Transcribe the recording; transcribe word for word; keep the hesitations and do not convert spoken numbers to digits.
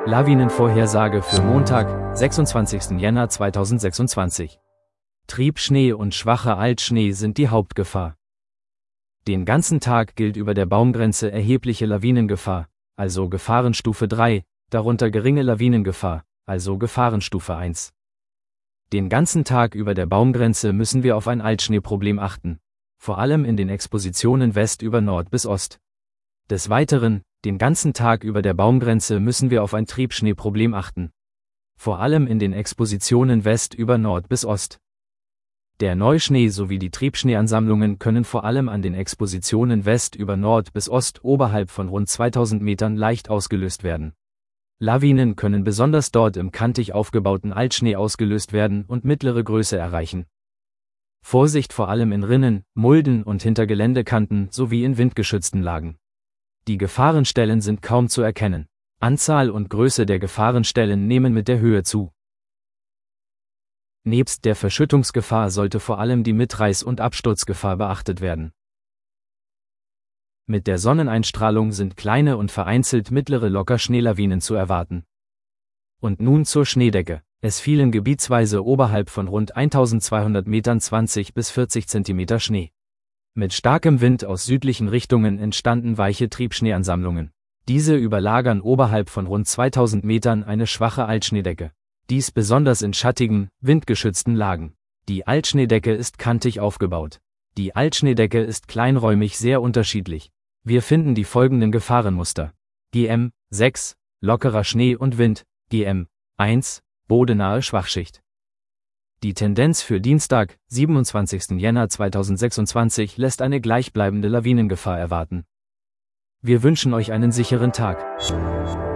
Lawinenvorhersage für Montag, sechsundzwanzigsten Jänner zweitausendsechsundzwanzig. Triebschnee und schwacher Altschnee sind die Hauptgefahr. Den ganzen Tag gilt über der Baumgrenze erhebliche Lawinengefahr, also Gefahrenstufe drei, darunter geringe Lawinengefahr, also Gefahrenstufe eins. Den ganzen Tag über der Baumgrenze müssen wir auf ein Altschneeproblem achten, vor allem in den Expositionen West über Nord bis Ost. Des Weiteren, den ganzen Tag über der Baumgrenze müssen wir auf ein Triebschneeproblem achten, vor allem in den Expositionen West über Nord bis Ost. Der Neuschnee sowie die Triebschneeansammlungen können vor allem an den Expositionen West über Nord bis Ost oberhalb von rund zweitausend Metern leicht ausgelöst werden. Lawinen können besonders dort im kantig aufgebauten Altschnee ausgelöst werden und mittlere Größe erreichen. Vorsicht vor allem in Rinnen, Mulden und hinter Geländekanten sowie in windgeschützten Lagen. Die Gefahrenstellen sind kaum zu erkennen. Anzahl und Größe der Gefahrenstellen nehmen mit der Höhe zu. Nebst der Verschüttungsgefahr sollte vor allem die Mitreiß- und Absturzgefahr beachtet werden. Mit der Sonneneinstrahlung sind kleine und vereinzelt mittlere Lockerschneelawinen zu erwarten. Und nun zur Schneedecke. Es fielen gebietsweise oberhalb von rund eintausendzweihundert Metern zwanzig bis vierzig Zentimeter Schnee. Mit starkem Wind aus südlichen Richtungen entstanden weiche Triebschneeansammlungen. Diese überlagern oberhalb von rund zweitausend Metern eine schwache Altschneedecke. Dies besonders in schattigen, windgeschützten Lagen. Die Altschneedecke ist kantig aufgebaut. Die Altschneedecke ist kleinräumig sehr unterschiedlich. Wir finden die folgenden Gefahrenmuster. G M sechs, lockerer Schnee und Wind, G M eins, bodenahe Schwachschicht. Die Tendenz für Dienstag, siebenundzwanzigsten Jänner zweitausendsechsundzwanzig lässt eine gleichbleibende Lawinengefahr erwarten. Wir wünschen euch einen sicheren Tag.